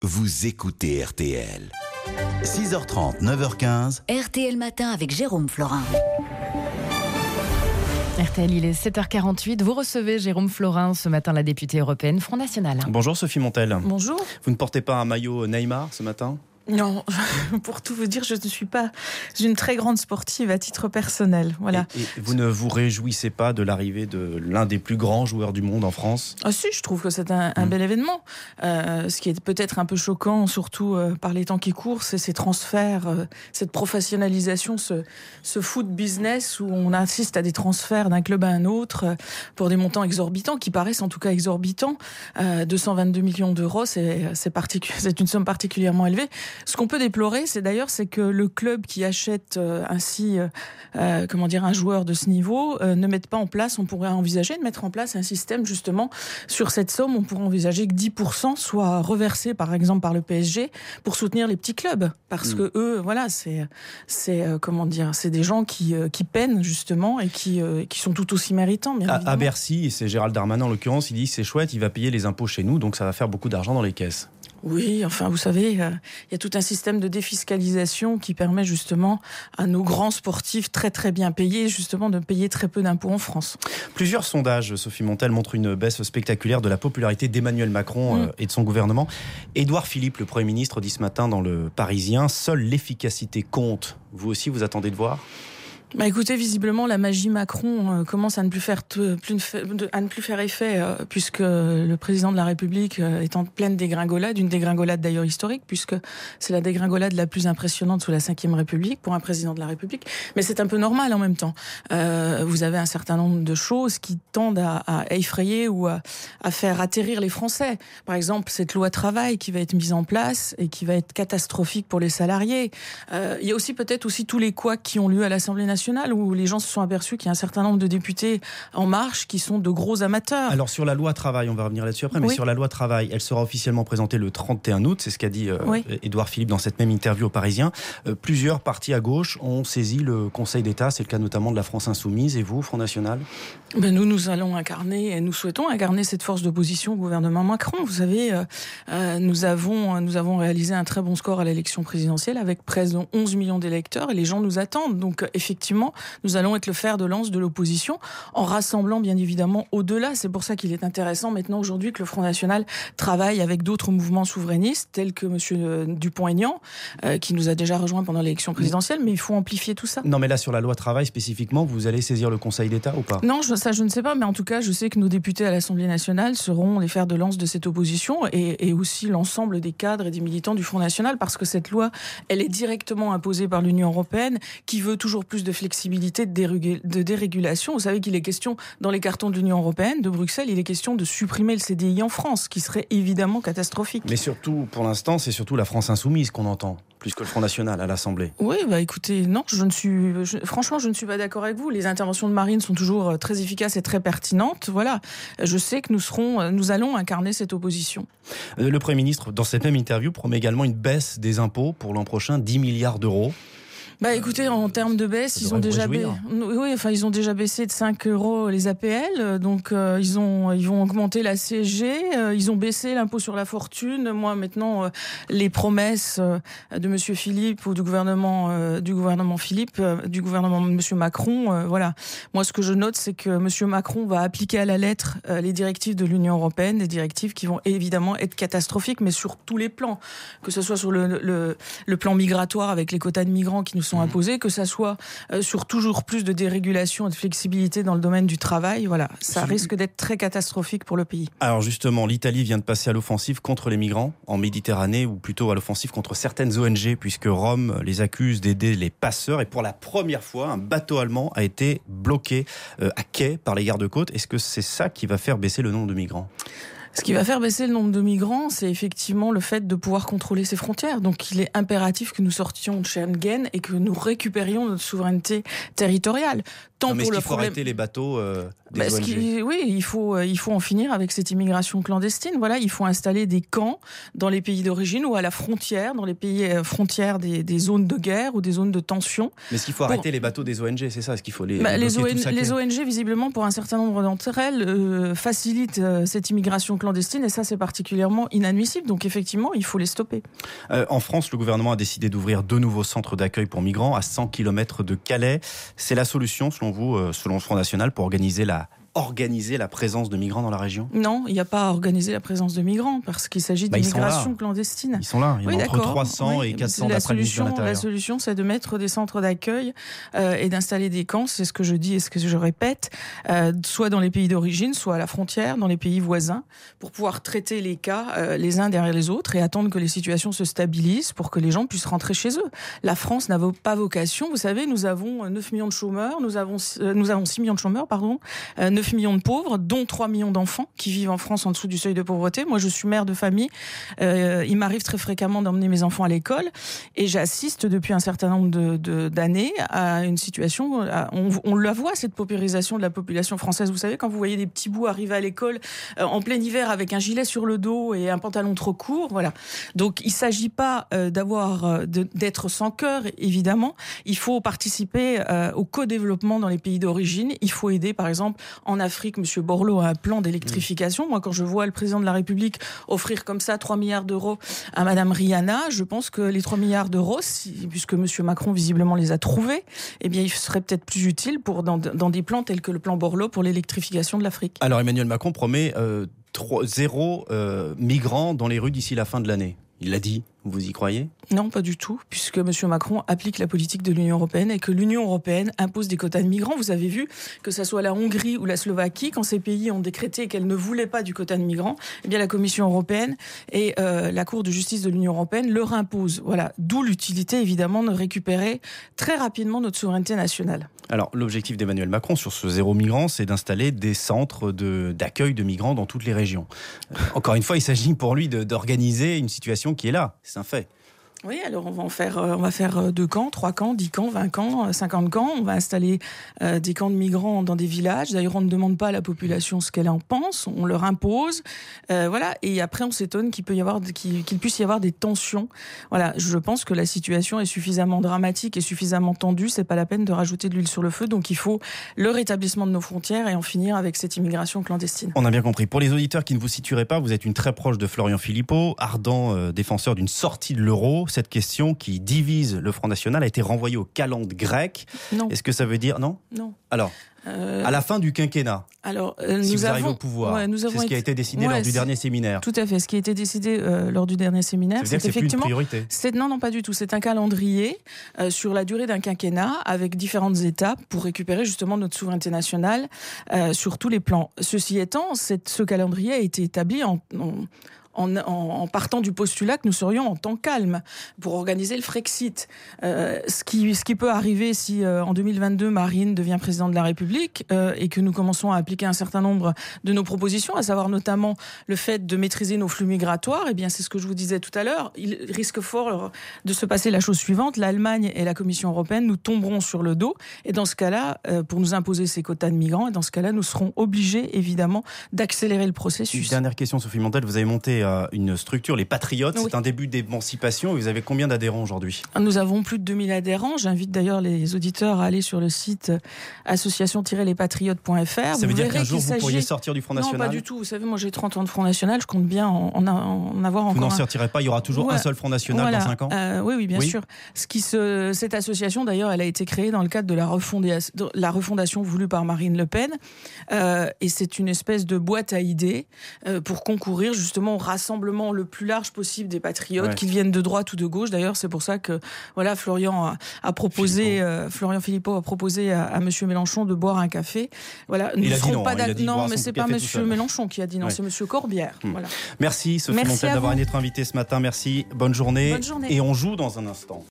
Vous écoutez RTL. 6h30, 9h15. RTL Matin avec Jérôme Florin. RTL, il est 7h48. Vous recevez Jérôme Florin ce matin, la députée européenne Front National. Bonjour Sophie Montel. Bonjour. Vous ne portez pas un maillot Neymar ce matin ? Non, pour tout vous dire, je ne suis pas une très grande sportive à titre personnel. Voilà. Et vous ne vous réjouissez pas de l'arrivée de l'un des plus grands joueurs du monde en France ? Ah si, je trouve que c'est un bel événement. Ce qui est peut-être un peu choquant, surtout par les temps qui courent, c'est ces transferts, cette professionnalisation, ce foot business où on assiste à des transferts d'un club à un autre pour des montants exorbitants, qui paraissent en tout cas exorbitants. 222 millions d'euros, c'est une somme particulièrement élevée. Ce qu'on peut déplorer, c'est que le club qui achète ainsi un joueur de ce niveau ne mette pas en place, on pourrait envisager de mettre en place un système justement sur cette somme, on pourrait envisager que 10% soit reversé par exemple par le PSG pour soutenir les petits clubs, parce que eux, voilà, c'est des gens qui peinent justement et qui sont tout aussi méritants. Bien évidemment. À Bercy, et c'est Gérald Darmanin en l'occurrence, il dit c'est chouette, il va payer les impôts chez nous, donc ça va faire beaucoup d'argent dans les caisses. Oui, enfin, vous savez, il y a tout un système de défiscalisation qui permet justement à nos grands sportifs très très bien payés, justement, de payer très peu d'impôts en France. Plusieurs sondages, Sophie Montel, montrent une baisse spectaculaire de la popularité d'Emmanuel Macron et de son gouvernement. Édouard Philippe, le Premier ministre, dit ce matin dans Le Parisien, seule l'efficacité compte. Vous aussi, vous attendez de voir ? Écoutez, visiblement, la magie Macron commence à ne plus faire effet, puisque le président de la République est en pleine dégringolade, une dégringolade d'ailleurs historique, puisque c'est la dégringolade la plus impressionnante sous la Ve République pour un président de la République. Mais c'est un peu normal en même temps. Vous avez un certain nombre de choses qui tendent à effrayer ou à faire atterrir les Français. Par exemple, cette loi travail qui va être mise en place et qui va être catastrophique pour les salariés. Il y a aussi peut-être tous les couacs qui ont lieu à l'Assemblée nationale, où les gens se sont aperçus qu'il y a un certain nombre de députés En Marche qui sont de gros amateurs. Alors sur la loi travail, on va revenir là-dessus après, mais sur la loi travail, elle sera officiellement présentée le 31 août, c'est ce qu'a dit Édouard Philippe dans cette même interview au Parisien. Plusieurs partis à gauche ont saisi le Conseil d'État, c'est le cas notamment de la France Insoumise, et vous, Front National ? Nous allons incarner, et nous souhaitons incarner cette force d'opposition au gouvernement Macron. Vous savez, nous avons réalisé un très bon score à l'élection présidentielle avec près de 11 millions d'électeurs, et les gens nous attendent. Donc effectivement, nous allons être le fer de lance de l'opposition en rassemblant bien évidemment au-delà. C'est pour ça qu'il est intéressant maintenant aujourd'hui que le Front National travaille avec d'autres mouvements souverainistes tels que M. Dupont-Aignan qui nous a déjà rejoints pendant l'élection présidentielle, mais il faut amplifier tout ça. Non, mais là sur la loi travail spécifiquement, vous allez saisir le Conseil d'État ou pas ? Non, ça je ne sais pas, mais en tout cas je sais que nos députés à l'Assemblée nationale seront les fers de lance de cette opposition et aussi l'ensemble des cadres et des militants du Front National, parce que cette loi, elle est directement imposée par l'Union européenne qui veut toujours plus de flexibilité, de dérégulation. Vous savez qu'il est question, dans les cartons de l'Union européenne, de Bruxelles, il est question de supprimer le CDI en France, qui serait évidemment catastrophique. Mais surtout, pour l'instant, c'est surtout la France Insoumise qu'on entend, plus que le Front National à l'Assemblée. Oui, écoutez, non, franchement, je ne suis pas d'accord avec vous. Les interventions de Marine sont toujours très efficaces et très pertinentes. Voilà, je sais que nous allons incarner cette opposition. Le Premier ministre, dans cette même interview, promet également une baisse des impôts pour l'an prochain, 10 milliards d'euros. Écoutez, en termes de baisse, ils ont déjà baissé de 5 € les APL, donc ils vont augmenter la CSG, ils ont baissé l'impôt sur la fortune. Moi maintenant, les promesses de Monsieur Philippe ou du gouvernement Philippe, du gouvernement Monsieur Macron, voilà. Moi, ce que je note, c'est que Monsieur Macron va appliquer à la lettre les directives de l'Union européenne, des directives qui vont évidemment être catastrophiques, mais sur tous les plans, que ce soit sur le plan migratoire avec les quotas de migrants qui nous sont imposés, que ça soit sur toujours plus de dérégulation et de flexibilité dans le domaine du travail. Voilà, ça risque d'être très catastrophique pour le pays. Alors justement, l'Italie vient de passer à l'offensive contre les migrants en Méditerranée, ou plutôt à l'offensive contre certaines ONG, puisque Rome les accuse d'aider les passeurs. Et pour la première fois, un bateau allemand a été bloqué à quai par les gardes-côtes. Est-ce que c'est ça qui va faire baisser le nombre de migrants ? Ce qui va faire baisser le nombre de migrants, c'est effectivement le fait de pouvoir contrôler ses frontières. Donc il est impératif que nous sortions de Schengen et que nous récupérions notre souveraineté territoriale. Mais est-ce qu'il faut arrêter les bateaux des ONG. Oui, il faut en finir avec cette immigration clandestine. Voilà, il faut installer des camps dans les pays d'origine ou à la frontière, dans les pays frontières des zones de guerre ou des zones de tension. Mais est-ce qu'il faut arrêter les bateaux des ONG, c'est ça? Est-ce qu'il faut les ONG, visiblement, pour un certain nombre d'entre elles, facilitent cette immigration clandestine et ça, c'est particulièrement inadmissible. Donc, effectivement, il faut les stopper. En France, le gouvernement a décidé d'ouvrir 2 nouveaux centres d'accueil pour migrants à 100 km de Calais. C'est la solution, selon vous, selon le Front National, pour organiser la présence de migrants dans la région? Non, il n'y a pas à organiser la présence de migrants parce qu'il s'agit d'immigration clandestine. Ils sont là, il y en a entre 300 et 400 d'après le ministre de l'Intérieur. La solution, c'est de mettre des centres d'accueil et d'installer des camps, c'est ce que je dis et ce que je répète, soit dans les pays d'origine, soit à la frontière, dans les pays voisins, pour pouvoir traiter les cas les uns derrière les autres et attendre que les situations se stabilisent pour que les gens puissent rentrer chez eux. La France n'a pas vocation, vous savez, nous avons 9 millions de chômeurs, nous avons 6 millions de chômeurs, 9 millions de pauvres, dont 3 millions d'enfants qui vivent en France en dessous du seuil de pauvreté. Moi, je suis mère de famille. Il m'arrive très fréquemment d'emmener mes enfants à l'école et j'assiste depuis un certain nombre d'années à une situation, on la voit, cette paupérisation de la population française. Vous savez, quand vous voyez des petits bouts arriver à l'école en plein hiver avec un gilet sur le dos et un pantalon trop court, voilà. Donc, il ne s'agit pas d'être sans cœur, évidemment. Il faut participer au co-développement dans les pays d'origine. Il faut aider, par exemple, en Afrique, M. Borloo a un plan d'électrification. Moi, quand je vois le président de la République offrir comme ça 3 milliards d'euros à Mme Rihanna, je pense que les 3 milliards d'euros, puisque M. Macron visiblement les a trouvés, eh bien, il serait peut-être plus utile dans des plans tels que le plan Borloo pour l'électrification de l'Afrique. Alors, Emmanuel Macron promet 0 migrants dans les rues d'ici la fin de l'année. Il l'a dit, vous y croyez? Non, pas du tout, puisque M. Macron applique la politique de l'Union européenne et que l'Union européenne impose des quotas de migrants. Vous avez vu que ça soit la Hongrie ou la Slovaquie, quand ces pays ont décrété qu'elles ne voulaient pas du quota de migrants, eh bien la Commission européenne et la Cour de justice de l'Union européenne leur imposent. Voilà, d'où l'utilité évidemment de récupérer très rapidement notre souveraineté nationale. Alors, l'objectif d'Emmanuel Macron sur ce 0 migrant, c'est d'installer des centres d'accueil de migrants dans toutes les régions. Encore une fois, il s'agit pour lui d'organiser une situation qui est là. C'est un fait. Oui, alors on va faire 2 camps, 3 camps, 10 camps, 20 camps, 50 camps. On va installer des camps de migrants dans des villages. D'ailleurs, on ne demande pas à la population ce qu'elle en pense, on leur impose. Voilà. Et après, on s'étonne qu'il puisse y avoir des tensions. Voilà. Je pense que la situation est suffisamment dramatique et suffisamment tendue. C'est pas la peine de rajouter de l'huile sur le feu. Donc, il faut le rétablissement de nos frontières et en finir avec cette immigration clandestine. On a bien compris. Pour les auditeurs qui ne vous situeraient pas, vous êtes une très proche de Florian Philippot, ardent défenseur d'une sortie de l'euro. Cette question qui divise le Front National a été renvoyée aux calendes grecques. Non. Est-ce que ça veut dire... Non. Alors, à la fin du quinquennat, si vous arrivez au pouvoir, c'est ce qui a été décidé lors du dernier séminaire. Tout à fait. Ce qui a été décidé lors du dernier séminaire, c'est effectivement... plus une priorité. Non, pas du tout. C'est un calendrier sur la durée d'un quinquennat avec différentes étapes pour récupérer justement notre souveraineté nationale sur tous les plans. Ceci étant, ce calendrier a été établi en partant du postulat que nous serions en temps calme pour organiser le Frexit. Ce qui peut arriver si en 2022 Marine devient présidente de la République et que nous commençons à appliquer un certain nombre de nos propositions, à savoir notamment le fait de maîtriser nos flux migratoires, eh bien c'est ce que je vous disais tout à l'heure, il risque fort de se passer la chose suivante, l'Allemagne et la Commission européenne nous tomberont sur le dos et dans ce cas-là, pour nous imposer ces quotas de migrants, et dans ce cas-là, nous serons obligés évidemment d'accélérer le processus. Une dernière question, Sophie Montel, vous avez monté une structure, les Patriotes, oui. C'est un début d'émancipation. Vous avez combien d'adhérents aujourd'hui? Nous avons plus de 2000 adhérents. J'invite d'ailleurs les auditeurs à aller sur le site association-lespatriotes.fr. Ça veut dire qu'un jour vous pourriez sortir du Front National? Non, pas du tout. Vous savez, moi j'ai 30 ans de Front National, je compte bien en avoir encore. Vous n'en sortirez pas, il y aura toujours un seul Front National dans 5 ans? Oui, bien sûr. Cette association, d'ailleurs, elle a été créée dans le cadre de la refondation voulue par Marine Le Pen. Et c'est une espèce de boîte à idées pour concourir justement au rassemblement le plus large possible des patriotes, qu'ils viennent de droite ou de gauche. D'ailleurs, c'est pour ça que Florian Philippot a proposé à M. Mélenchon de boire un café. Voilà, nous ne serons pas d'accord. Non, mais c'est pas M. Mélenchon qui a dit non, c'est M. Corbière. Voilà. Merci Sophie Montel d'avoir été invitée ce matin. Merci, bonne journée. Et on joue dans un instant.